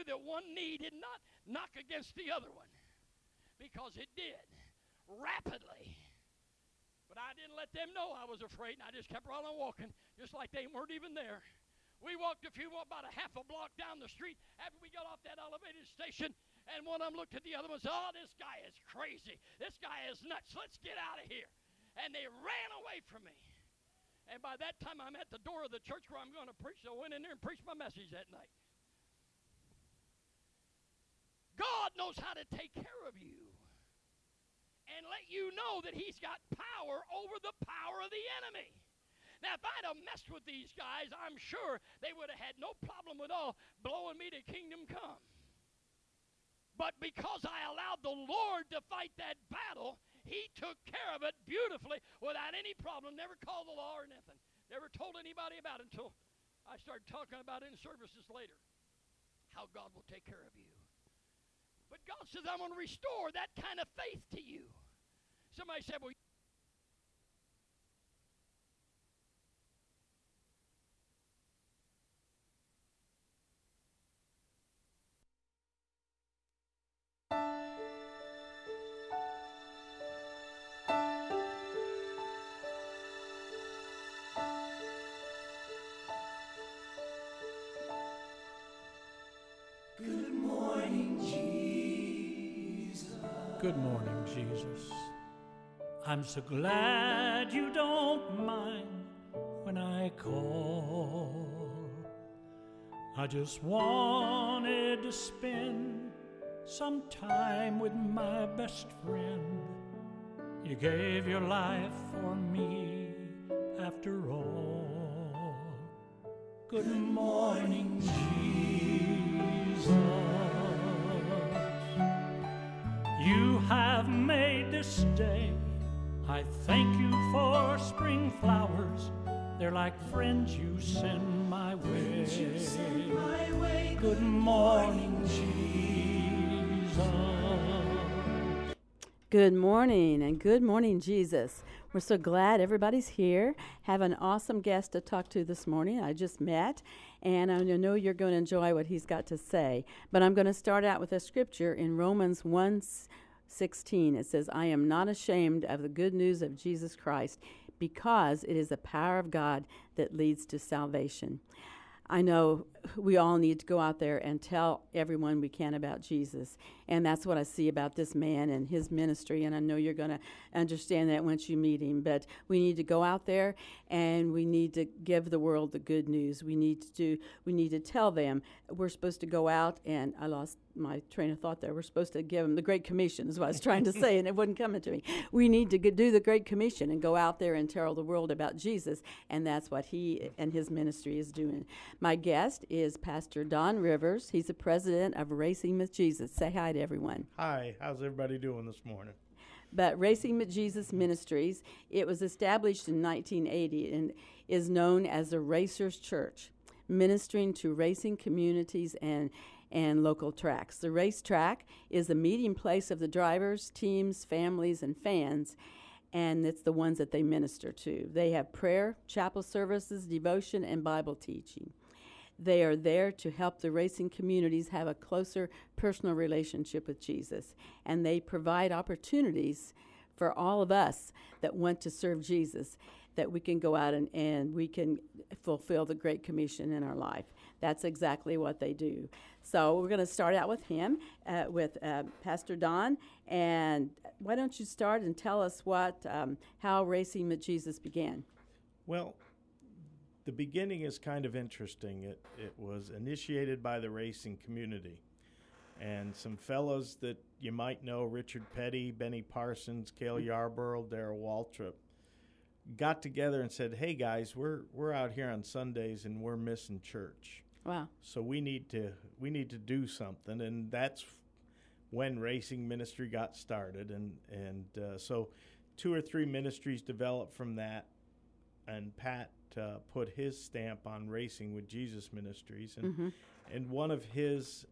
that one knee did not knock against the other one, because it did rapidly. But I didn't let them know I was afraid, and I just kept right on walking, just like they weren't even there. We walked about a half a block down the street after we got off that elevated station, and one of them looked at the other one and said, "Oh, this guy is crazy. This guy is nuts. Let's get out of here." And they ran away from me. And by that time, I'm at the door of the church where I'm going to preach, so I went in there and preached my message that night. God knows how to take care of you and let you know that he's got power over the power of the enemy. Now, if I'd have messed with these guys, I'm sure they would have had no problem at all blowing me to kingdom come. But because I allowed the Lord to fight that battle, he took care of it beautifully without any problem. Never called the law or nothing. Never told anybody about it until I started talking about it in services later, how God will take care of you. But God says, I'm going to restore that kind of faith to you. Somebody said, well, Good morning, Jesus. I'm so glad you don't mind when I call. I just wanted to spend some time with my best friend. You gave your life for me after all. Good morning, Jesus. You have made this day. I thank you for spring flowers. They're like friends you send my way. Good morning, Jesus. Good morning, and good morning, Jesus. We're so glad everybody's here. Have an awesome guest to talk to this morning. I just met, and I know you're going to enjoy what he's got to say. But I'm going to start out with a scripture in Romans 1:16. It says, I am not ashamed of the good news of Jesus Christ, because it is the power of God that leads to salvation. I know we all need to go out there and tell everyone we can about Jesus. And that's what I see about this man and his ministry. And I know you're going to understand that once you meet him. But we need to go out there and we need to give the world the good news. We need to tell them. We're supposed to go out, and I lost my train of thought there. We're supposed to give them the Great Commission is what I was trying to say, and it wasn't coming to me. We need to do the Great Commission and go out there and tell the world about Jesus, and that's what he and his ministry is doing. My guest is Pastor Don Rivers. He's the president of Racing with Jesus. Say hi to everyone. Hi, how's everybody doing this morning? But Racing with Jesus Ministries, it was established in 1980 and is known as the Racers Church, ministering to racing communities and local tracks. The racetrack is the meeting place of the drivers, teams, families, and fans, and it's the ones that they minister to. They have prayer, chapel services, devotion, and Bible teaching. They are there to help the racing communities have a closer personal relationship with Jesus, and they provide opportunities for all of us that want to serve Jesus, that we can go out and we can fulfill the Great Commission in our life. That's exactly what they do. So we're going to start out with him, with Pastor Don. And why don't you start and tell us how Racing with Jesus began? Well, the beginning is kind of interesting. It was initiated by the racing community. And some fellows that you might know, Richard Petty, Benny Parsons, Cale Yarborough, Darrell Waltrip, got together and said, hey guys, we're out here on Sundays and we're missing church. Wow. So we need to do something, and that's when racing ministry got started, and so 2 or 3 ministries developed from that, and Pat put his stamp on Racing with Jesus Ministries, and one of his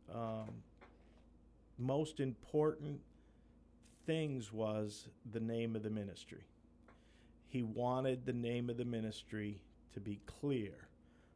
most important things was the name of the ministry. He wanted the name of the ministry to be clear,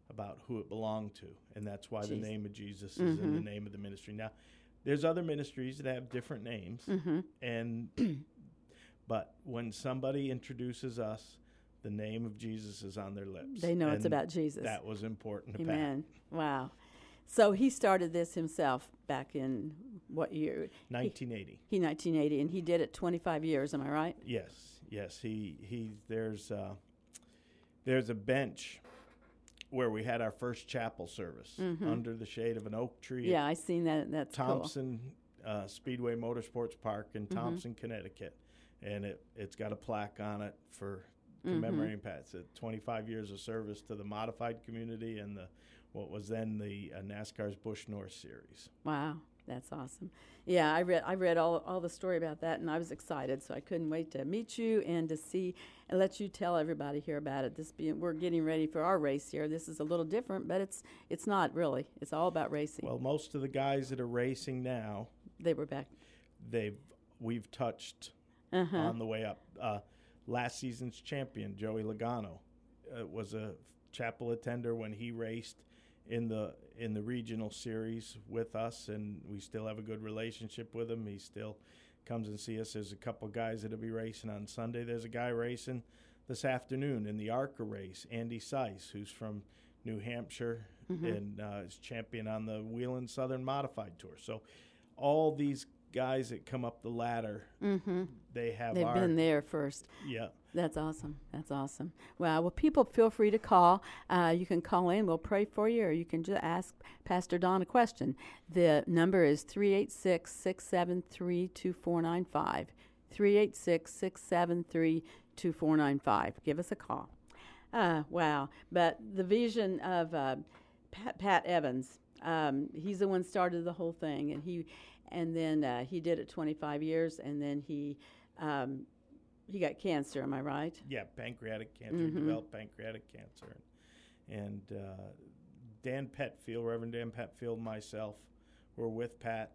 about who it belonged to, and that's why the Jeez. name of Jesus is in the name of the ministry. Now, there's other ministries that have different names, and but when somebody introduces us, the name of Jesus is on their lips. They know it's And about Jesus. That was important to Amen. Wow. So he started this himself back in what year? Pat. 1980. He 1980, and he did it 25 years. Am I right? Yes. He there's a bench where we had our first chapel service under the shade of an oak tree. Yeah, I seen that. That's Thompson Speedway Motorsports Park in Thompson, Connecticut, and it's got a plaque on it for commemorating Pat. It's 25 years of service to the modified community and what was then the NASCAR's Busch North Series. cool. Wow, that's awesome. Yeah, I read all the story about that, and I was excited. So I couldn't wait to meet you and to see and let you tell everybody here about it. We're getting ready for our race here. This is a little different, but it's not really. It's all about racing. Well, most of the guys that are racing now, They were back. we've touched on the way up. Last season's champion, Joey Logano, was a chapel attender when he raced in the regional series with us, and we still have a good relationship with him. He still comes and see us. There's a couple guys that'll be racing on Sunday. There's a guy racing this afternoon in the ARCA race, Andy Seiss, who's from New Hampshire and is champion on the Wheeling Southern Modified Tour. So all these guys that come up the ladder, they've been there first. Yeah. That's awesome. That's awesome. Wow. Well, people, feel free to call. You can call in. We'll pray for you, or you can just ask Pastor Don a question. The number is 386-673-2495. 386-673-2495. Give us a call. Wow. But the vision of Pat Evans, he's the one started the whole thing, and then he did it 25 years, and then he got cancer. Am I right? Yeah, pancreatic cancer. Developed pancreatic cancer, and Dan Petfield, Reverend Dan Petfield, and myself were with Pat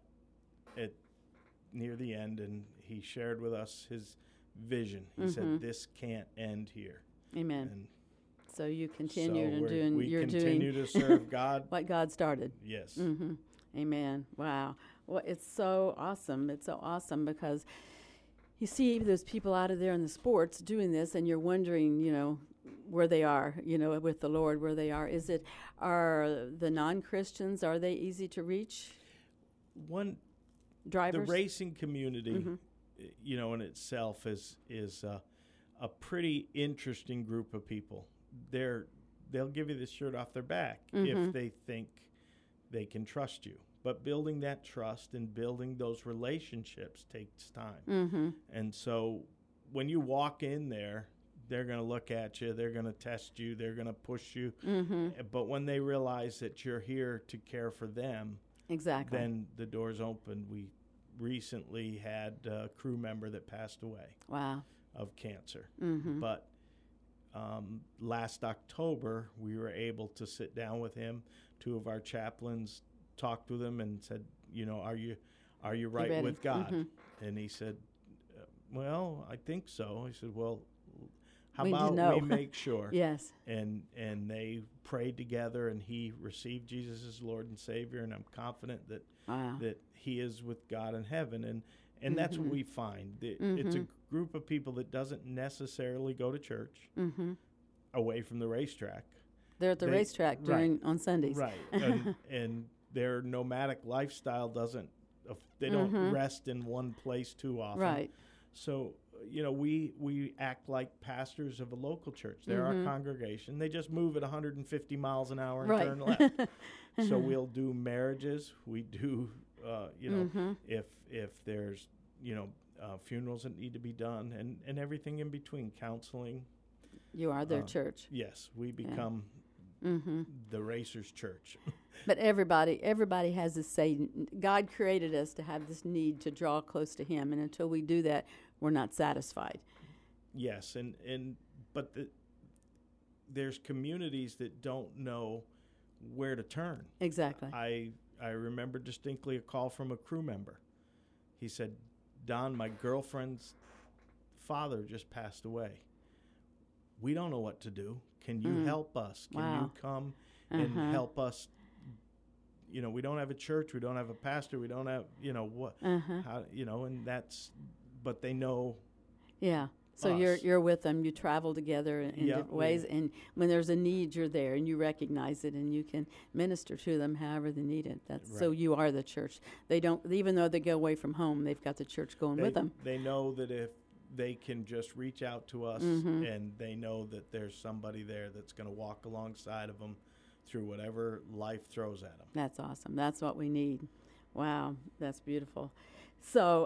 near the end, and he shared with us his vision. He said, "This can't end here." Amen. And so you continued so and we continue to serve God. what God started. Yes. Amen. Wow. Well, it's so awesome. It's so awesome because you see those people out of there in the sports doing this, and you're wondering, where they are, with the Lord, where they are. Are the non-Christians, are they easy to reach? Drivers? The racing community, in itself is a pretty interesting group of people. They'll give you the shirt off their back if they think they can trust you. But building that trust and building those relationships takes time. And so when you walk in there, they're going to look at you, they're going to test you, they're going to push you. But when they realize that you're here to care for them, exactly, then the doors open. We recently had a crew member that passed away of cancer. But last October, we were able to sit down with him. Two of our chaplains talked with him and said, are you right with God? And he said, well, I think so. He said, well, how about we make sure? Yes. And they prayed together, and he received Jesus as Lord and Savior, and I'm confident that that he is with God in heaven. And that's what we find. It's a group of people that doesn't necessarily go to church away from the racetrack. They're at the racetrack on Sundays. Right. And their nomadic lifestyle they don't rest in one place too often. Right. So, we act like pastors of a local church. They're our congregation. They just move at 150 miles an hour and turn left. So we'll do marriages. We do, if there's, funerals that need to be done and everything in between, counseling. You are their church. Yes, we become the Racers Church. But everybody has this say. God created us to have this need to draw close to Him, and until we do that, we're not satisfied. Yes, but there's communities that don't know where to turn. Exactly. I remember distinctly a call from a crew member. He said, "Don, my girlfriend's father just passed away. We don't know what to do. Can you help us? Can you come and help us. You know, we don't have a church, we don't have a pastor, we don't have, you know, what, how, you know, and that's, but they know. Yeah. So us. you're with them. You travel together in different ways, and when there's a need, you're there, and you recognize it, and you can minister to them however they need it. That's Right. So you are the church. They don't, even though they go away from home, they've got the church going with them. They know that if they can just reach out to us, and they know that there's somebody there that's going to walk alongside of them through whatever life throws at them. That's awesome. That's what we need. Wow, that's beautiful. So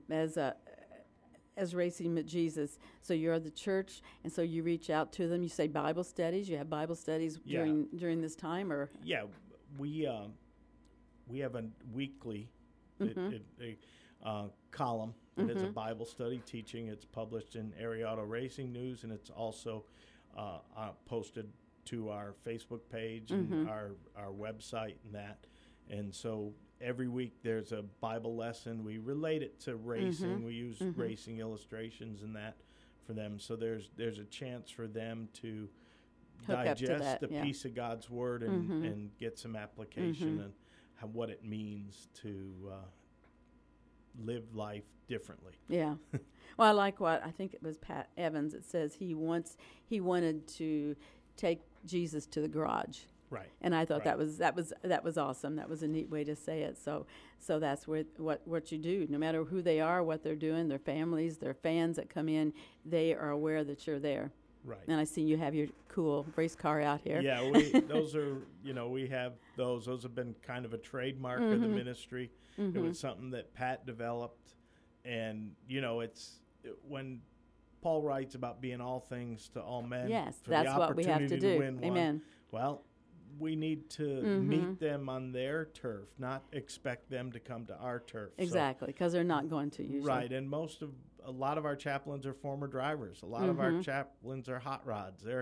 as Racing with Jesus, so you're the church, and so you reach out to them. You say Bible studies. You have Bible studies during this time, or Yeah, we have a weekly column, and it's a Bible study teaching. It's published in Area Auto Racing News, and it's also posted to our Facebook page and our website and that. And so every week there's a Bible lesson. We relate it to racing. We use racing illustrations and that for them. So there's a chance for them to Hook up to digest that, a piece of God's Word and get some application and what it means to live life differently. Yeah. Well, I like what I think it was Pat Evans. It says he wanted to take Jesus to the garage. Right. And I thought Right. that was awesome. That was a neat way to say it. So that's what you do. No matter who they are, what they're doing, their families, their fans that come in, they are aware that you're there. Right. And I see you have your cool race car out here. Yeah, those are, we have those. Those have been kind of a trademark of the ministry. It was something that Pat developed. And, it's when Paul writes about being all things to all men. Yes, for that's the what we have to opportunity do. win Amen. One, well, we need to meet them on their turf, not expect them to come to our turf. Exactly, because they're not going to usually. Right, and a lot of our chaplains are former drivers. A lot of our chaplains are hot rods. They're,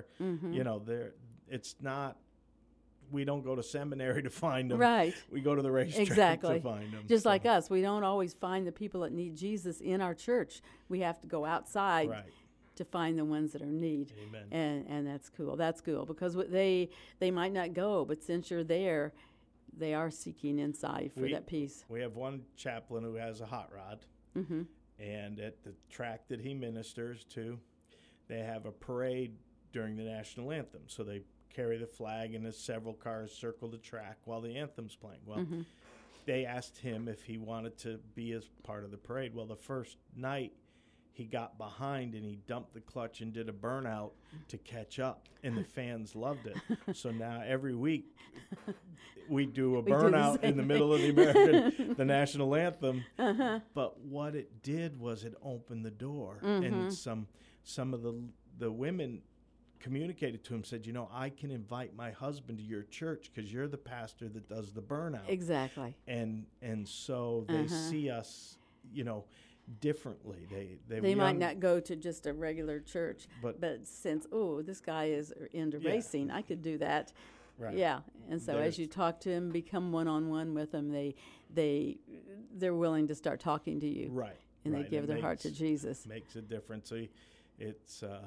it's not, we don't go to seminary to find them. Right. We go to the racetrack Exactly. to find them. Just like us, we don't always find the people that need Jesus in our church. We have to go outside to find the ones that are in need. Amen. And that's cool. That's cool because they might not go, but since you're there, they are seeking inside for that peace. We have one chaplain who has a hot rod, and at the track that he ministers to, they have a parade during the national anthem. So they carry the flag, and there's several cars circle the track while the anthem's playing. Well, they asked him if he wanted to be as part of the parade. Well, the first night, he got behind and he dumped the clutch and did a burnout to catch up, and the fans loved it. So now every week we do a burnout in the middle of the national anthem. But what it did was it opened the door, and some of the women communicated to him, said, I can invite my husband to your church because you're the pastor that does the burnout. Exactly. And so they see us, differently. They might not go to just a regular church, but since this guy is into racing, I could do that. Right. Yeah. And so as you talk to him, become one-on-one with them, they're willing to start talking to you. Right. And they give their heart to Jesus. Makes a difference. So it's a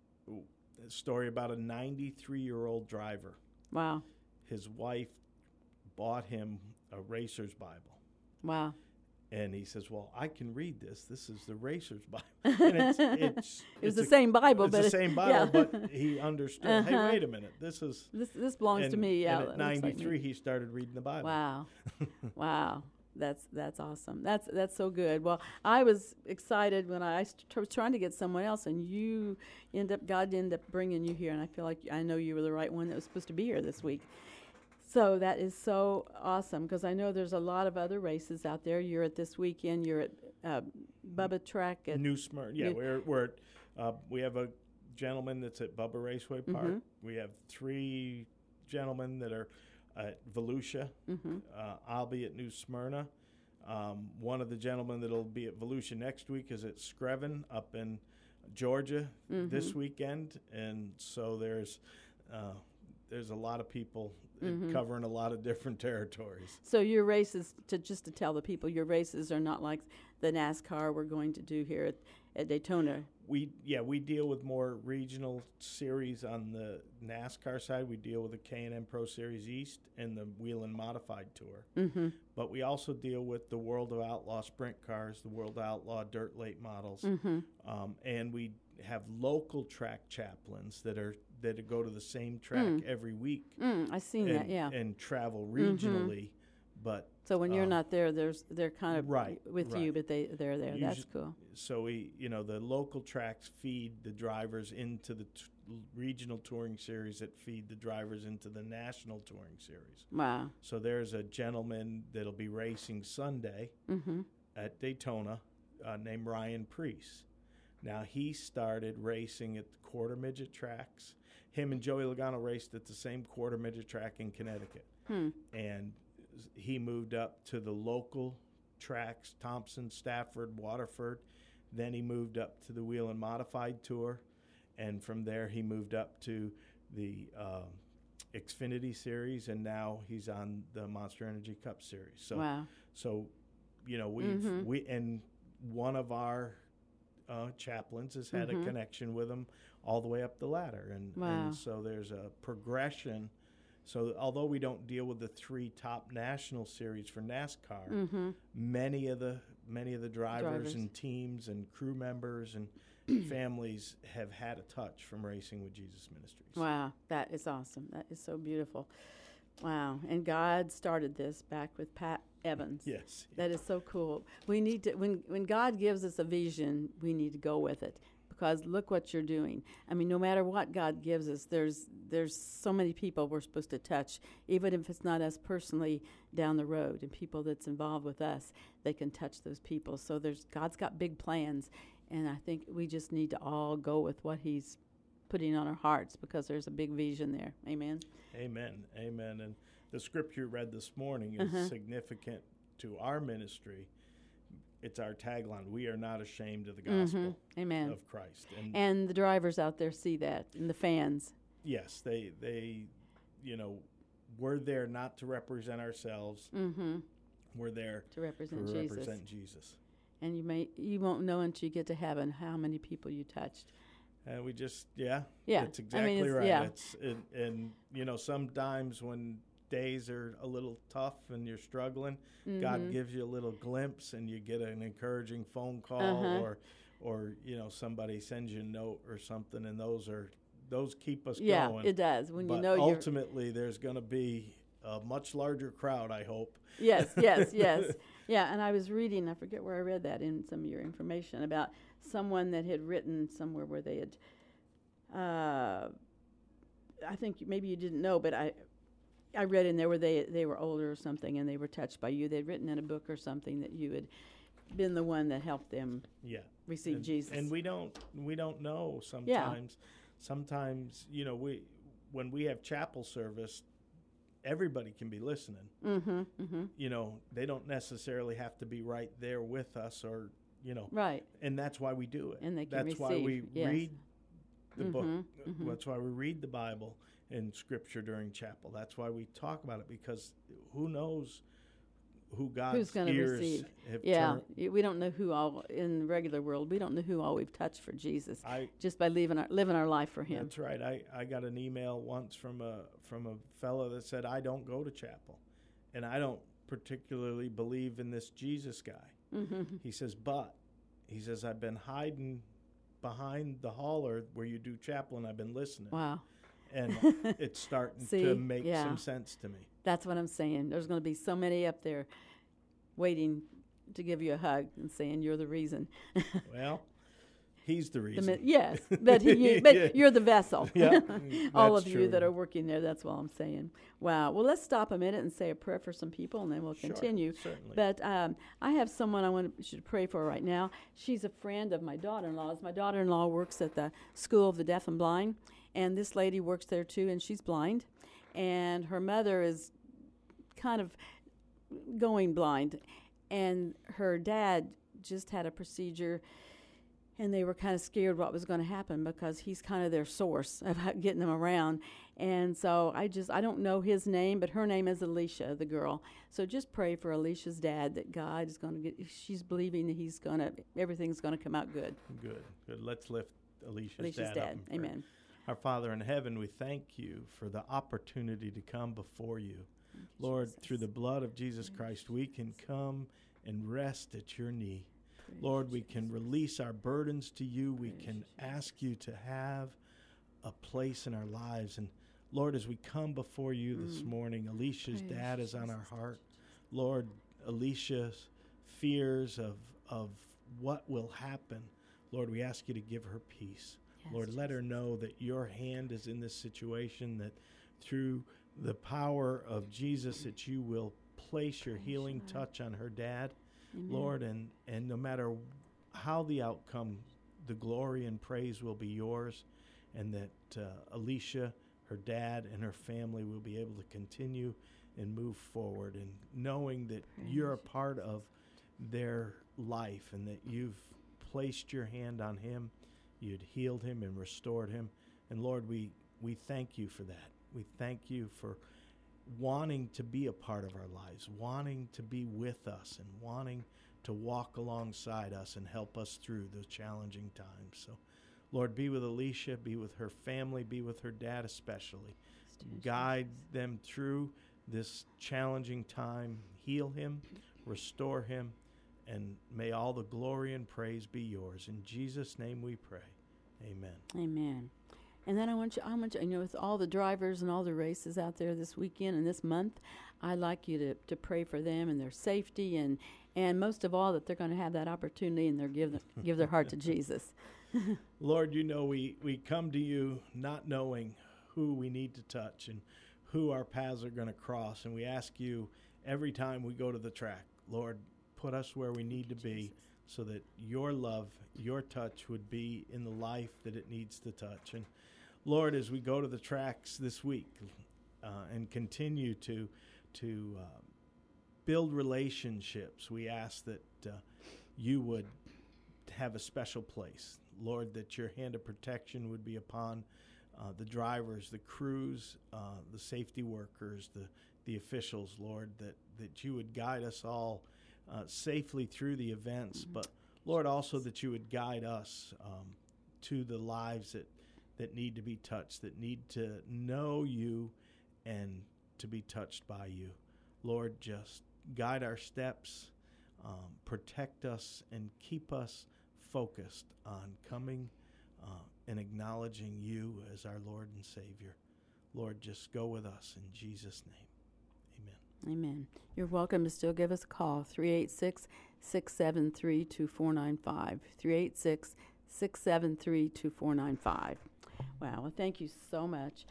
story about a 93-year-old driver. Wow. His wife bought him a racer's Bible. Wow. And he says, well, I can read this. This is the racer's Bible. And it's the same Bible. It's the same Bible, but he understood, hey, wait a minute. This belongs to me. Yeah. And at 93, he started reading the Bible. Wow. Wow. That's awesome. That's so good. Well, I was excited when I was trying to get someone else, and God ended up bringing you here, and I feel like I know you were the right one that was supposed to be here this week. So that is so awesome because I know there's a lot of other races out there. You're at this weekend. You're at Bubba Track at New Smyrna. Yeah, we're at, we have a gentleman that's at Bubba Raceway Park. We have 3 gentlemen that are at Volusia. I'll be at New Smyrna. One of the gentlemen that'll be at Volusia next week is at Screven up in Georgia this weekend, and so there's a lot of people covering a lot of different territories. So your races, to tell the people, your races are not like the NASCAR we're going to do here at Daytona. we deal with more regional series on the NASCAR side. We deal with the K&N Pro Series East and the Whelen Modified Tour. Mm-hmm. But we also deal with the World of Outlaw Sprint Cars, the World of Outlaw Dirt Late Models, Mm-hmm. and we have local track chaplains that go to the same track every week. I've seen that, yeah. And travel regionally, but So when you're not there, they're kind of right, with right. you, but they're there. That's cool. So the local tracks feed the drivers into the regional touring series that feed the drivers into the national touring series. Wow. So there's a gentleman that'll be racing Sunday at Daytona named Ryan Preece. Now, he started racing at the quarter midget tracks. Him and Joey Logano raced at the same quarter midget track in Connecticut. And he moved up to the local tracks, Thompson, Stafford, Waterford. Then he moved up to the Whelen Modified Tour. And from there, he moved up to the Xfinity Series, and now he's on the Monster Energy Cup Series. So, wow. So, and one of our chaplains has had a connection with him all the way up the ladder, and so there's a progression. So although we don't deal with the 3 top national series for NASCAR, many of the drivers and teams and crew members and families have had a touch from Racing with Jesus Ministries. Wow, that is awesome. That is so beautiful. Wow, and God started this back with Pat Evans. Yes. That is so cool. We need to, when God gives us a vision, we need to go with it, because look what you're doing. I mean, no matter what God gives us, there's so many people we're supposed to touch, even if it's not us personally down the road, and people that's involved with us, they can touch those people. So God's got big plans, and I think we just need to all go with what He's putting on our hearts, because there's a big vision there. Amen. Amen. Amen. And the scripture read this morning is significant to our ministry. It's our tagline: we are not ashamed of the gospel Amen. of Christ. And the drivers out there see that, and the fans. Yes, they we're there not to represent ourselves. We're there to represent Jesus. And you won't know until you get to heaven how many people you touched. And we just, Yeah. that's exactly it's, right. yeah. It's and sometimes when days are a little tough and you're struggling, God gives you a little glimpse, and you get an encouraging phone call, or somebody sends you a note or something, and those keep us going. Yeah, it does. When but you know ultimately there's going to be a much larger crowd, I hope. Yes. Yeah, and I was reading, I forget where I read that in some of your information, about someone that had written somewhere where they had, I think maybe you didn't know, but I read in there where they were older or something, and they were touched by you. They'd written in a book or something that you had been the one that helped them receive Jesus. And we don't know sometimes. Yeah. Sometimes, when we have chapel service, everybody can be listening. They don't necessarily have to be right there with us, or right. And that's why we do it. And they can that's receive. Why we read the book. Mm-hmm. That's why we read the Bible and Scripture during chapel. That's why we talk about it, because who knows who God's going to receive. Turned. We don't know who all in the regular world. We don't know who all we've touched for Jesus just by living our life for Him. That's right. I got an email once from a fellow that said, I don't go to chapel, and I don't particularly believe in this Jesus guy. He says, I've been hiding behind the hauler where you do chapel, and I've been listening. Wow. And it's starting to make some sense to me. That's what I'm saying. There's going to be so many up there waiting to give you a hug and saying you're the reason. Well, He's the reason. Yes, but you're the vessel. Yeah, all of true. you that are working there, that's what I'm saying. Wow. Well, let's stop a minute and say a prayer for some people, and then we'll continue. Certainly. But I have someone I want you to pray for right now. She's a friend of my daughter-in-law's. My daughter-in-law works at the School of the Deaf and Blind, and this lady works there too, and she's blind. And her mother is kind of going blind, and her dad just had a procedure and they were kind of scared what was going to happen because he's kind of their source about getting them around. And so I don't know his name, but her name is Alicia, the girl. So just pray for Alicia's dad that God is going to she's believing that everything's going to come out good. Good. Let's lift Alicia's dad up in prayer. Amen. Our Father in heaven, we thank you for the opportunity to come before you. Lord, Jesus. through the blood of Jesus Christ, we can come and rest at your knee. Lord, we can release our burdens to you. We can ask you to have a place in our lives. And Lord, as we come before you this morning, Alicia's dad is on our heart. Lord, Alicia's fears of what will happen. Lord, we ask you to give her peace. Yes, Lord, let her know that your hand is in this situation, that through the power of Jesus that you will place your healing touch on her dad. Amen. Lord, and no matter how the outcome, the glory and praise will be yours, and that Alicia, her dad, and her family will be able to continue and move forward, and knowing that you're a part of their life and that you've placed your hand on him, you'd healed him and restored him. And Lord, we thank you for that. We thank you for wanting to be a part of our lives, wanting to be with us, and wanting to walk alongside us and help us through those challenging times. So, Lord, be with Alicia, be with her family, be with her dad especially. Guide them through this challenging time. Heal him, restore him, and may all the glory and praise be yours. In Jesus' name we pray. Amen. Amen. And then I want you, with all the drivers and all the races out there this weekend and this month, I'd like you to pray for them and their safety, and most of all that they're going to have that opportunity and give their heart to Jesus. Lord, we come to you not knowing who we need to touch and who our paths are going to cross, and we ask you every time we go to the track, Lord, put us where we need to be so that your love, your touch would be in the life that it needs to touch. And Lord, as we go to the tracks this week and continue to build relationships, we ask that you would have a special place. Lord, that your hand of protection would be upon the drivers, the crews, the safety workers, the officials, Lord, that you would guide us all safely through the events, but Lord, also that you would guide us to the lives that need to be touched, that need to know you and to be touched by you. Lord, just guide our steps, protect us, and keep us focused on coming and acknowledging you as our Lord and Savior. Lord, just go with us in Jesus' name. Amen. Amen. You're welcome to still give us a call, 386-673-2495, 386-673-2495. Wow, well, thank you so much.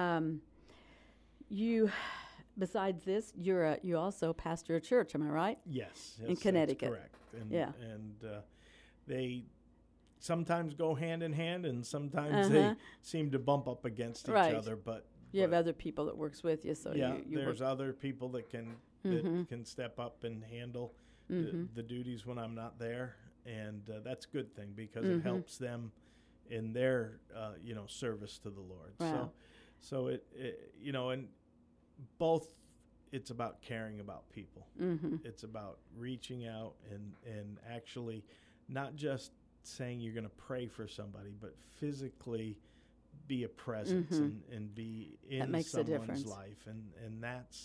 You, besides this, you also pastor a church, am I right? Yes, in Connecticut. That's correct. And, yeah. And they sometimes go hand in hand, and sometimes they seem to bump up against each other. But you have other people that works with you, so yeah, you there's other people that can step up and handle the duties when I'm not there, and that's a good thing because it helps them in their service to the Lord. Wow. So it and both, it's about caring about people. It's about reaching out and actually not just saying you're going to pray for somebody, but physically be a presence and be in someone's life, and that's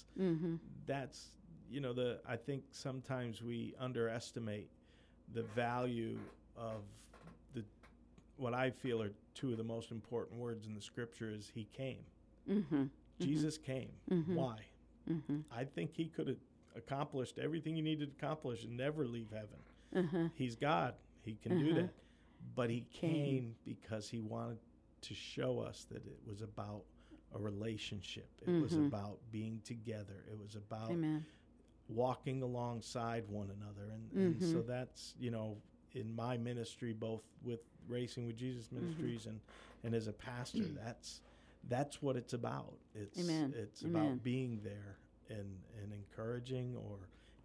I think sometimes we underestimate the value of what I feel are two of the most important words in the scripture is he came. Jesus came. Why? I think he could have accomplished everything he needed to accomplish and never leave heaven. He's God. He can do that. But he came because he wanted to show us that it was about a relationship. It was about being together. It was about walking alongside one another. And so that's, in my ministry, both with Racing with Jesus Ministries and as a pastor, that's what it's about. It's about being there and encouraging or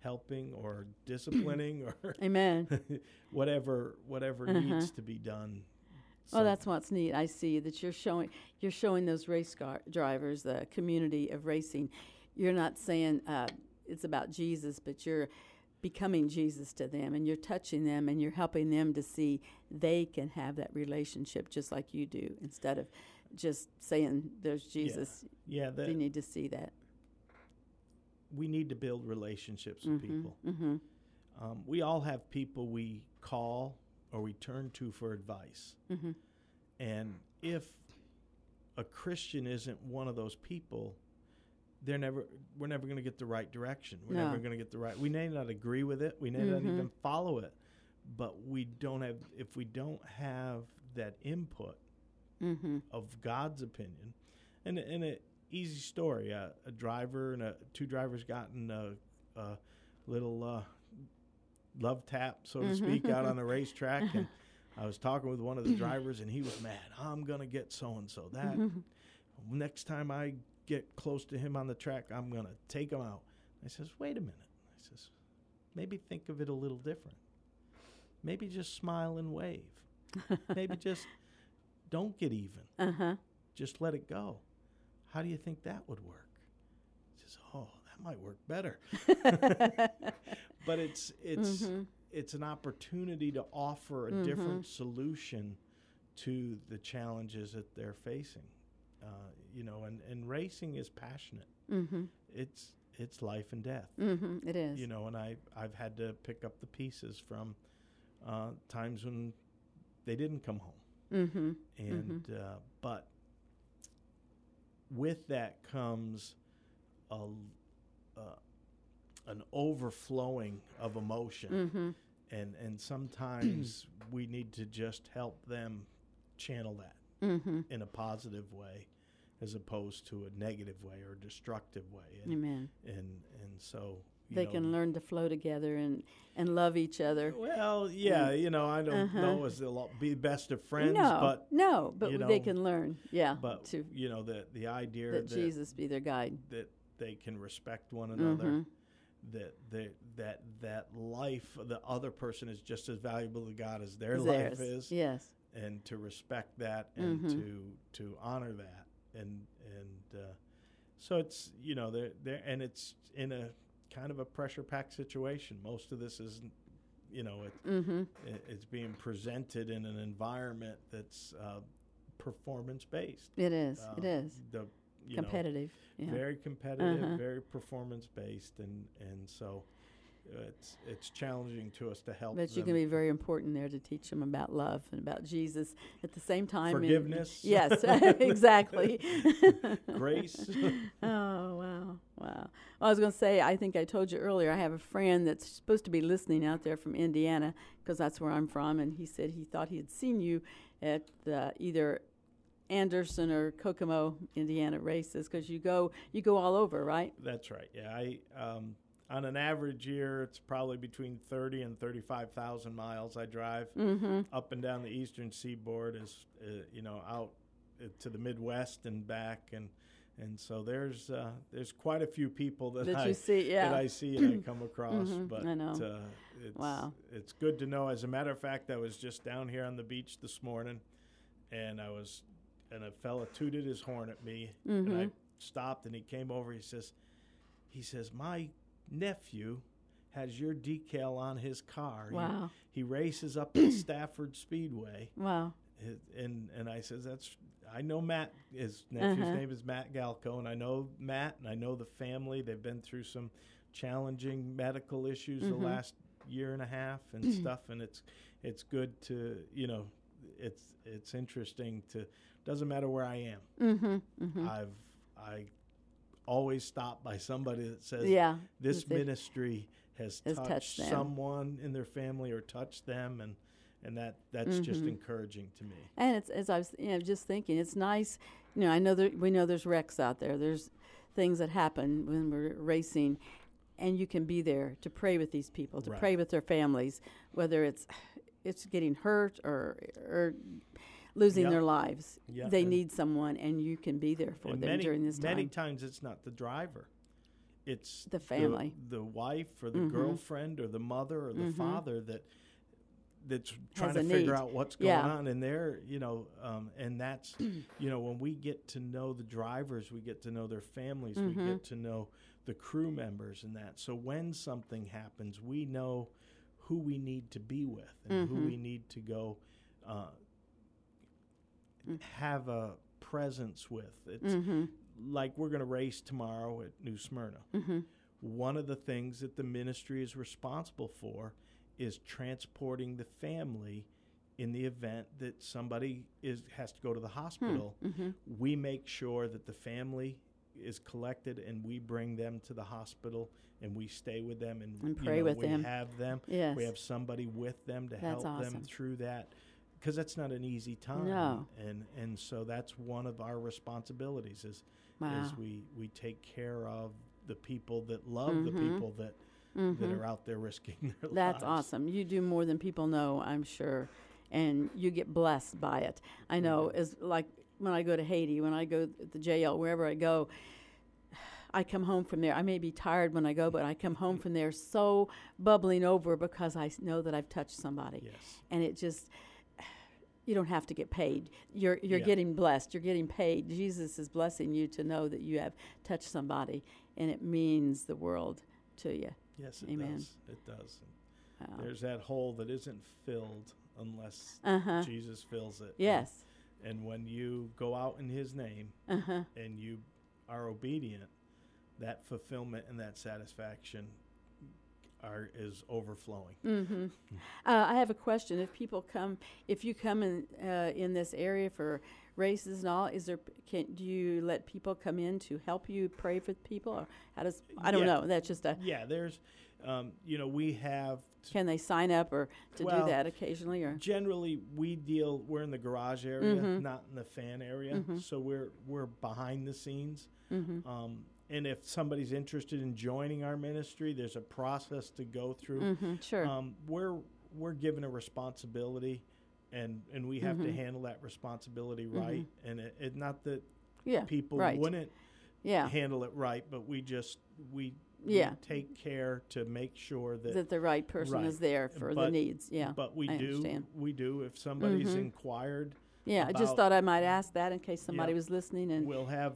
helping or disciplining or Amen. whatever needs to be done. Well, that's what's neat. I see that you're showing those race drivers, the community of racing. You're not saying it's about Jesus, but you're becoming Jesus to them, and you're touching them, and you're helping them to see they can have that relationship just like you do, instead of just saying there's Jesus. Yeah, they need to see that. We need to build relationships with people. Mm-hmm. We all have people we call or we turn to for advice. Mm-hmm. And if a Christian isn't one of those people, we're never going to get the right direction. We're never going to get the right. We may not agree with it. We may not even follow it. But if we don't have that input of God's opinion, and an easy story, a driver and two drivers got in a little love tap, so to speak, out on the racetrack, and I was talking with one of the drivers, and he was mad. I'm going to get so-and-so. That next time I get close to him on the track, I'm going to take him out. I says, wait a minute. I says, maybe think of it a little different. Maybe just smile and wave. Maybe just don't get even. Just let it go. How do you think that would work? He says, oh, that might work better. But it's an opportunity to offer a different solution to the challenges that they're facing. And racing is passionate. It's life and death. It is. And I've had to pick up the pieces from times when they didn't come home. But with that comes an overflowing of emotion, and sometimes we need to just help them channel that in a positive way, as opposed to a negative way or destructive way. Amen. And so they can learn to flow together and love each other. Well, yeah, I don't know as they'll be best of friends, but they can learn. Yeah, but the idea that Jesus be their guide, that they can respect one another, that life, the other person is just as valuable to God as their life is. Yes, and to respect that and to honor that, and so it's there and it's in a kind of a pressure-packed situation. Most of this is, it's being presented in an environment that's performance-based. It is. It is. Competitive. Very competitive, very performance-based, and so it's challenging to us to help But you can be very important there to teach them about love and about Jesus at the same time. Forgiveness. Yes, exactly. Grace. Oh, wow. Well, I was going to say, I think I told you earlier, I have a friend that's supposed to be listening out there from Indiana, because that's where I'm from, and he said he thought he had seen you at either Anderson or Kokomo, Indiana races, because you go all over, right? That's right. Yeah, I on an average year, it's probably between 30 and 35,000 miles I drive up and down the eastern seaboard, out to the Midwest and back, and so there's quite a few people that I see and I come across. But I know. It's good to know. As a matter of fact, I was just down here on the beach this morning, and a fella tooted his horn at me, and I stopped, and he came over. He says, my nephew has your decal on his car. Wow. He races up at Stafford Speedway. Wow. And I says, I know Matt. His nephew's name is Matt Galco, and I know Matt, and I know the family. They've been through some challenging medical issues the last year and a half and stuff, and it's good to, it's interesting to, doesn't matter where I am. I always stop by somebody that says, this ministry has touched someone in their family or touched them, and that's just encouraging to me. And it's, as I was just thinking, it's nice. I know we know there's wrecks out there. There's things that happen when we're racing, and you can be there to pray with these people, to pray with their families, whether it's getting hurt or losing their lives. They need someone, and you can be there for them during this time. Many times it's not the driver. it's the family, the wife or the girlfriend or the mother or the father that's trying to figure out what's going on in there, and that's, when we get to know the drivers, we get to know their families, we get to know the crew members and that. So when something happens, we know who we need to be with and who we need to go have a presence with. It's like we're going to race tomorrow at New Smyrna. One of the things that the ministry is responsible for is transporting the family in the event that somebody has to go to the hospital. We make sure that the family is collected and we bring them to the hospital and we stay with them and pray with them. We have them. Yes. We have somebody with them to help them through that, because that's not an easy time. No. And so that's one of our responsibilities is we take care of the people that love the people that are out there risking their lives. That's awesome. You do more than people know, I'm sure, and you get blessed by it. I know, as like when I go to Haiti, when I go to the jail, wherever I go, I come home from there. I may be tired when I go, but I come home from there so bubbling over because I know that I've touched somebody. Yes. And it just, you don't have to get paid. You're getting blessed. You're getting paid. Jesus is blessing you to know that you have touched somebody, and it means the world to you. Yes, it Amen. does. It does. Wow. There's that hole that isn't filled unless Jesus fills it. Yes. And when you go out in his name and you are obedient, that fulfillment and that satisfaction is overflowing. I have a question. If you come in this area for races and all, do you let people come in to help you pray for people, or how does I don't know? That's just there's we have can they sign up or do that occasionally, or generally we're in the garage area, not in the fan area, so we're behind the scenes. And if somebody's interested in joining our ministry, there's a process to go through. Sure. We're given a responsibility, and we have to handle that responsibility right. And it not that people wouldn't handle it right, but we take care to make sure that the right person is there for the needs. Yeah. But we do if somebody's inquired. Yeah, I just thought I might ask that in case somebody was listening. And we'll have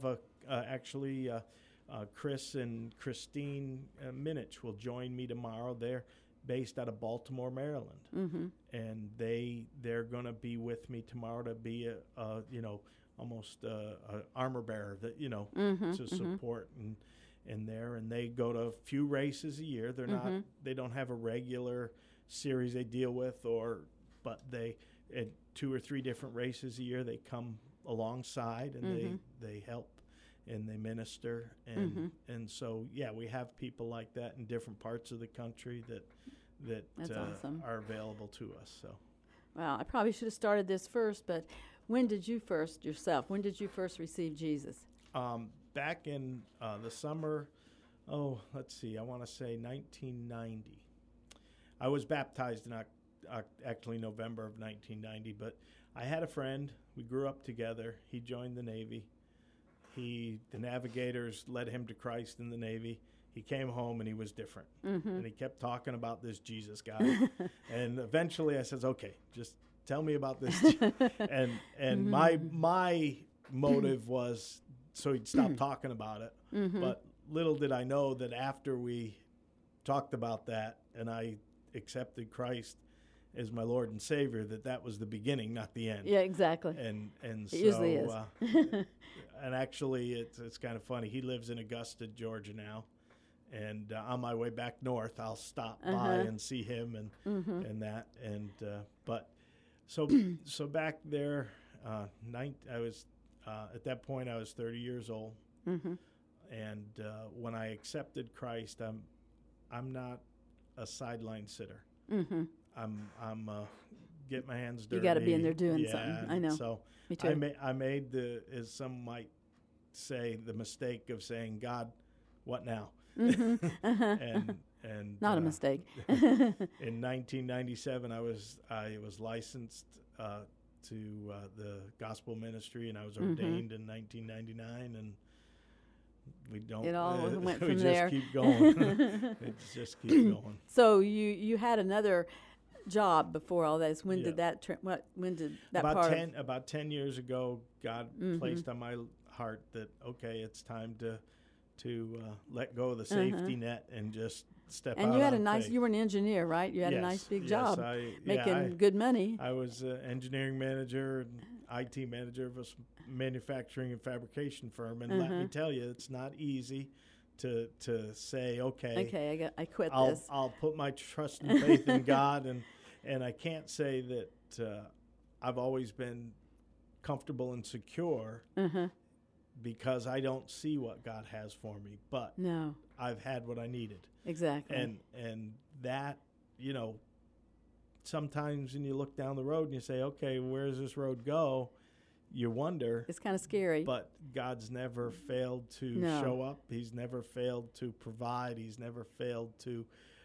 Chris and Christine Minich will join me tomorrow. They're based out of Baltimore, Maryland, and they're going to be with me tomorrow to be almost a armor bearer that to support and there. And they go to a few races a year. They're not they don't have a regular series they deal with, but they at 2 or 3 different races a year they come alongside and they help. And they minister, and so we have people like that in different parts of the country that awesome. Are available to us. So, well, I probably should have started this first, but when did you first receive Jesus? Back in the summer, I want to say 1990. I was baptized in actually November of 1990, but I had a friend. We grew up together. He joined the Navy. The navigators led him to Christ in the Navy. He came home and he was different. And he kept talking about this Jesus guy. And eventually I says, okay, just tell me about this. And my motive was so he'd stop talking about it. But little did I know that after we talked about that and I accepted Christ as my Lord and Savior, that was the beginning, not the end. Yeah, exactly. And so it usually is. And actually, it's kind of funny. He lives in Augusta, Georgia now, and on my way back north, I'll stop by and see him and that. And but so back there, I was at that point I was 30 years old, and when I accepted Christ, I'm not a sideline sitter. I'm get my hands dirty. You got to be in there doing something. I know. So me too. I made as some might say, the mistake of saying, God, what now? And not a mistake. In 1997, I was licensed to the gospel ministry, and I was ordained in 1999, and we don't. It all went we from just there. keep going. It just keeps going. So you had another job before all this. When Yeah. did that? When did that About part? 10 about 10 years ago, God placed on my heart that it's time to let go of the safety net and just step out. And you had a on nice. faith. You were an engineer, right? You had a nice big job, making good money. I was an engineering manager and IT manager of a manufacturing and fabrication firm, and let me tell you, it's not easy to say, okay, I quit I'll this. I'll put my trust and faith in God, and I can't say that I've always been comfortable and secure because I don't see what God has for me, but No, I've had what I needed. exactly. And that, sometimes when you look down the road and you say, okay, where does this road go? You wonder. It's kind of scary. But God's never failed to No. show up. He's never failed to provide. He's never failed to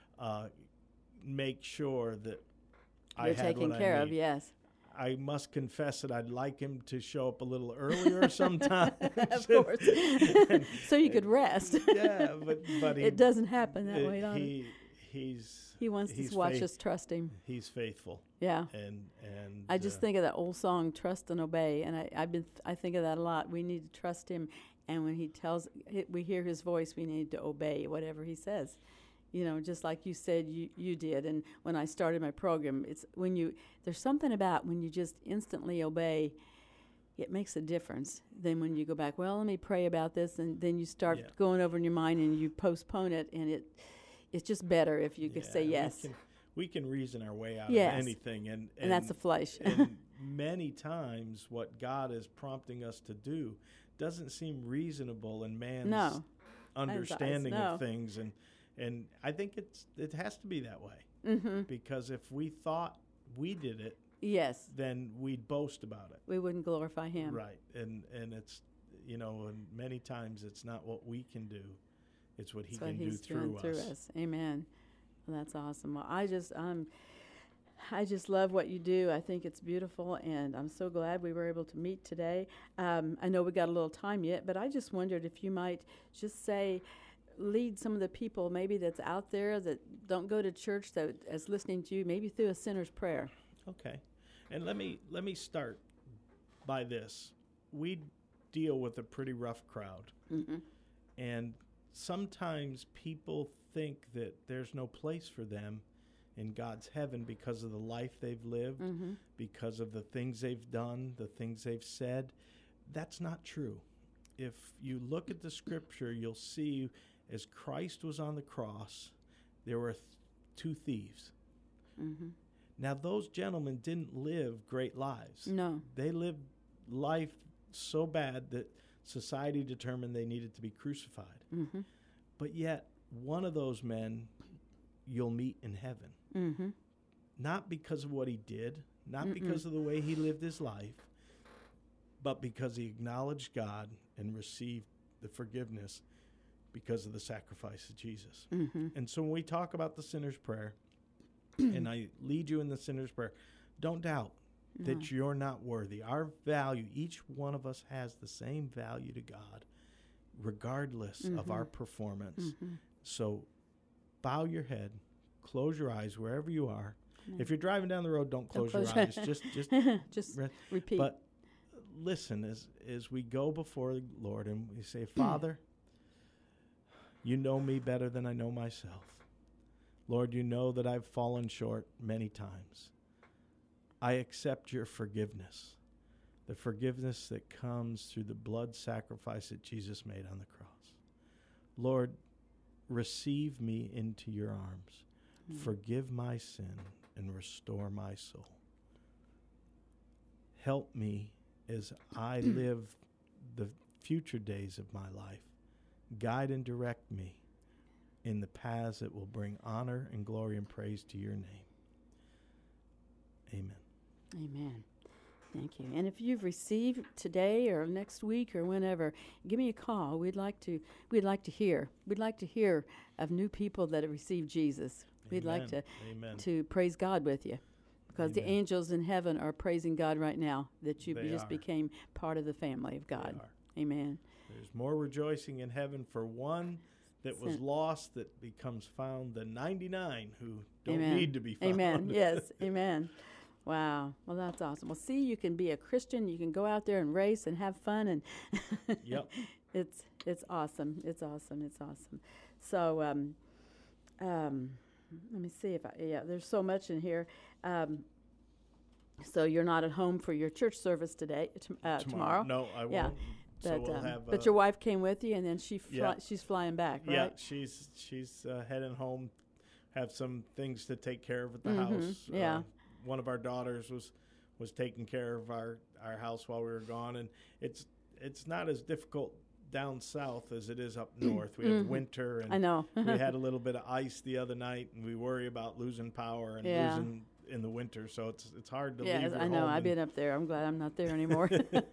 make sure that I You're had taken what care I of. need. Yes. I must confess that I'd like him to show up a little earlier sometimes. Of course. So you could rest. Yeah, but It doesn't happen that way, does it? He wants he's to watch us trust him. He's faithful, Yeah. and I just think of that old song, "Trust and Obey," and I think of that a lot. We need to trust him, and when we hear his voice, we need to obey whatever he says. Just like you said, you did. And when I started my program, it's there's something about when you just instantly obey, it makes a difference. Then when you go back, well, let me pray about this, and then you start going over in your mind and you postpone it, and it's just better if you could say yes. We can reason our way out Yes. of anything, and that's the flesh. and many times, what God is prompting us to do doesn't seem reasonable in man's understanding No. of things, and I think it has to be that way. Mm-hmm. Because if we thought we did it, Yes. then we'd boast about it. We wouldn't glorify him. Right. And it's, and many times it's not what we can do. It's what he That's what can do he's through doing through us. Amen. Well, that's awesome. Well, I just love what you do. I think it's beautiful, and I'm so glad we were able to meet today. I know we got a little time yet, but I just wondered if you might just lead some of the people maybe that's out there that don't go to church that is listening to you, maybe through a sinner's prayer. Okay. And let me start by this. We deal with a pretty rough crowd. Mm-hmm. And sometimes people think that there's no place for them in God's heaven because of the life they've lived, because of the things they've done, the things they've said. That's not true. If you look at the scripture, you'll see as Christ was on the cross, there were two thieves. Mm-hmm. Now, those gentlemen didn't live great lives. No. They lived life so bad that society determined they needed to be crucified. Mm-hmm. But yet, one of those men you'll meet in heaven. Mm-hmm. Not because of what he did, not because of the way he lived his life, but because he acknowledged God and received the forgiveness because of the sacrifice of Jesus. Mm-hmm. And so when we talk about the sinner's prayer, and I lead you in the sinner's prayer, don't doubt that you're not worthy. Our value, each one of us has the same value to God, regardless of our performance. Mm-hmm. So bow your head, close your eyes wherever you are. If you're driving down the road, don't close your eyes. Just rest. repeat. But listen, as we go before the Lord and we say, Father, you know me better than I know myself. Lord, you know that I've fallen short many times. I accept your forgiveness, the forgiveness that comes through the blood sacrifice that Jesus made on the cross. Lord, receive me into your arms. Forgive my sin and restore my soul. Help me as I live the future days of my life. Guide and direct me in the paths that will bring honor and glory and praise to your name. Amen. Amen. Thank you. And if you've received today or next week or whenever, give me a call. We'd like to hear. We'd like to hear of new people that have received Jesus. We'd like to praise God with you, because the angels in heaven are praising God right now that you They just are. became part of the family of God. They are. Amen. There's more rejoicing in heaven for one that was lost that becomes found than 99 who don't Amen. need to be found. Amen. Yes. Amen. Wow. Well, that's awesome. Well, see, you can be a Christian. You can go out there and race and have fun, and Yep. it's awesome. It's awesome. It's awesome. So, let me see if there's so much in here. So you're not at home for your church service today, tomorrow? No, I won't. Yeah. So But, we'll have. but your wife came with you, and then Yeah. she's flying back, right? Yeah, she's heading home. Have some things to take care of at the house. Yeah. One of our daughters was taking care of our house while we were gone, and it's not as difficult down south as it is up north. We have winter, and I know. we had a little bit of ice the other night, and we worry about losing power and losing in the winter, so it's hard to leave Yes, her I know. home. I've been up there. I'm glad I'm not there anymore.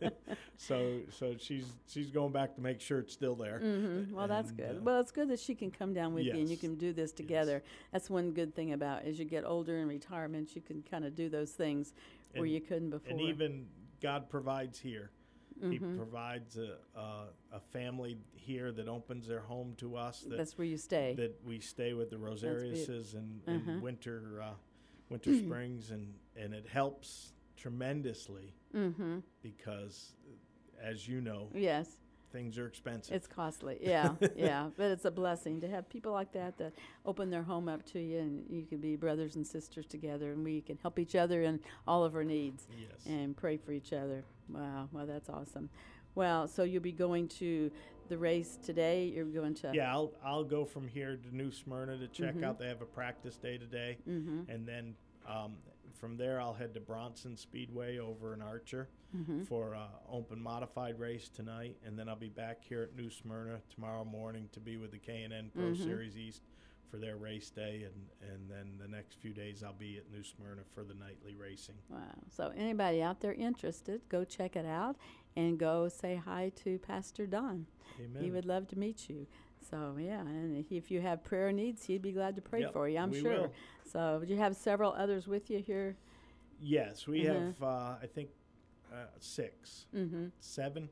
So she's going back to make sure it's still there. Well, that's And, good. Well, it's good that she can come down with you and you yes. can do this together. That's one good thing about as you get older in retirement, you can kind of do those things where And- you couldn't before. And even God provides here. He provides a family here that opens their home to us. That's where you stay. That we stay with the Rosariuses in winter Springs, and it helps tremendously because, as you know, Yes, things are expensive. it's costly. Yeah, yeah. But it's a blessing to have people like that open their home up to you, and you can be brothers and sisters together, and we can help each other in all of our needs Yes. and pray for each other. Wow, well, that's awesome. Well, so you'll be going to the race today. You're going to Yeah, I'll go from here to New Smyrna to check out. They have a practice day today, and then from there I'll head to Bronson Speedway over in Archer for open modified race tonight, and then I'll be back here at New Smyrna tomorrow morning to be with the K&N Pro Series East for their race day, and then the next few days I'll be at New Smyrna for the nightly racing. Wow. So anybody out there interested, go check it out and go say hi to Pastor Don. Amen. He would love to meet you. So, yeah, and if you have prayer needs, he'd be glad to pray Yep, for you, I'm we sure. will. So, do you have several others with you here? Yes, we have I think 6, 7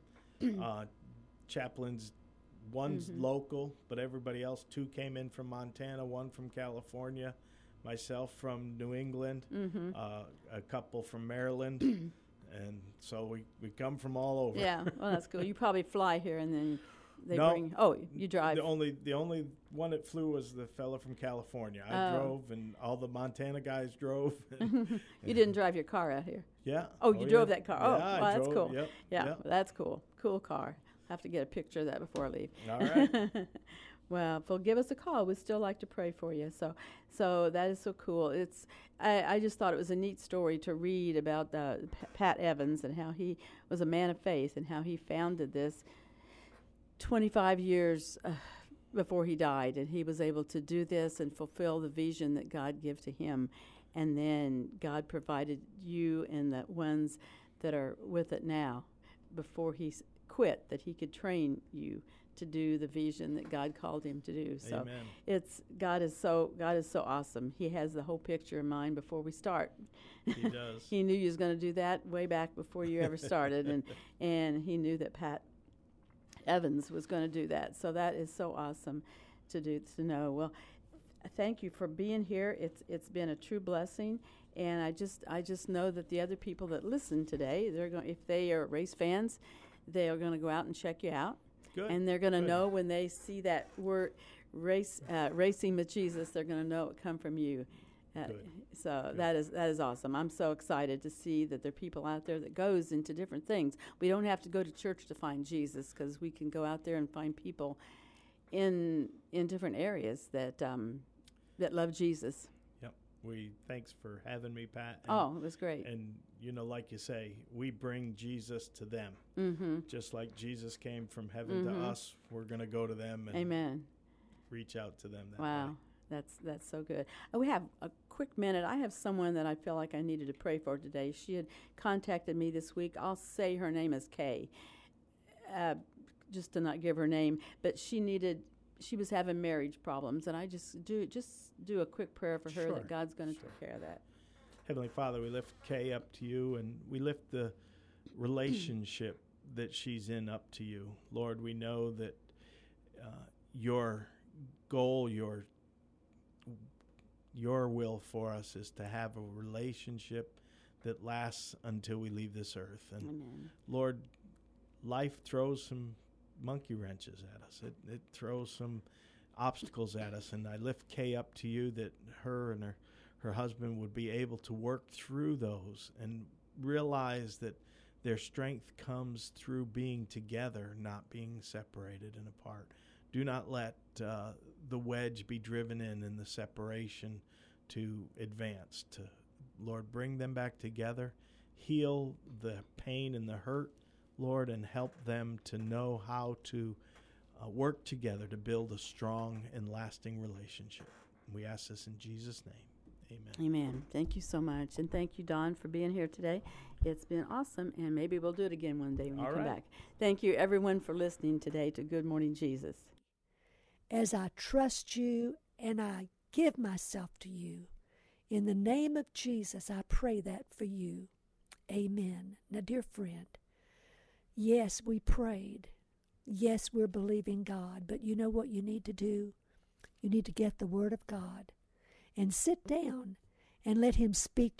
chaplains. One's local, but everybody else, 2 came in from Montana, 1 from California, myself from New England, a couple from Maryland, and so we come from all over. Yeah, well, that's cool. You probably fly here and then they No. bring, oh, you drive. The only one that flew was the fella from California. I drove, and all the Montana guys drove. And You didn't drive your car out here. yeah. Oh, you drove yeah. that car. Oh, Yeah, I well, that's drove, cool. Yep, Yeah, yep. well, that's cool. Cool car. I have to get a picture of that before I leave. All right. Well, well, give us a call. We'd still like to pray for you. So that is so cool. I just thought it was a neat story to read about Pat Evans and how he was a man of faith and how he founded this 25 years before he died, and he was able to do this and fulfill the vision that God gave to him. And then God provided you and the ones that are with it now before he quit, that he could train you to do the vision that God called him to do. So Amen. God is so awesome. He has the whole picture in mind before we start. He does. He knew you was going to do that way back before you ever started, and he knew that Pat Evans was going to do that. So that is so awesome to know. Well, thank you for being here. It's been a true blessing, and I just know that the other people that listen today, they're going, if they are race fans, they are going to go out and check you out. Good. And they're going to Good. know when they see that word racing with Jesus, they're going to know it come from you. Good. So that is awesome. I'm so excited to see that there are people out there that goes into different things. We don't have to go to church to find Jesus, because we can go out there and find people in different areas that love Jesus. Yep. Thanks for having me, Pat. Oh, it was great. And like you say, we bring Jesus to them. Just like Jesus came from heaven to us, we're going to go to them and Amen. reach out to them that Wow. way. That's so good. We have a quick minute. I have someone that I feel like I needed to pray for today. She had contacted me this week. I'll say her name is Kay, just to not give her name. But she was having marriage problems, and I just do a quick prayer for her Sure, that God's going to sure. take care of that. Heavenly Father, we lift Kay up to you, and we lift the relationship that she's in up to you. Lord, we know that your goal, your will for us is to have a relationship that lasts until we leave this earth. And Amen. Lord, life throws some monkey wrenches at us. It throws some obstacles at us. And I lift Kay up to you, that her and her husband would be able to work through those and realize that their strength comes through being together, not being separated and apart. Do not let the wedge be driven in the separation to advance. Lord, bring them back together. Heal the pain and the hurt, Lord, and help them to know how to work together to build a strong and lasting relationship. We ask this in Jesus' name. Amen. Amen. Thank you so much. And thank you, Don, for being here today. It's been awesome, and maybe we'll do it again one day when you come back. Thank you, everyone, for listening today to Good Morning Jesus. As I trust you and I give myself to you, in the name of Jesus, I pray that for you. Amen. Now, dear friend, yes, we prayed. Yes, we're believing God, but you know what you need to do? You need to get the Word of God and sit down and let Him speak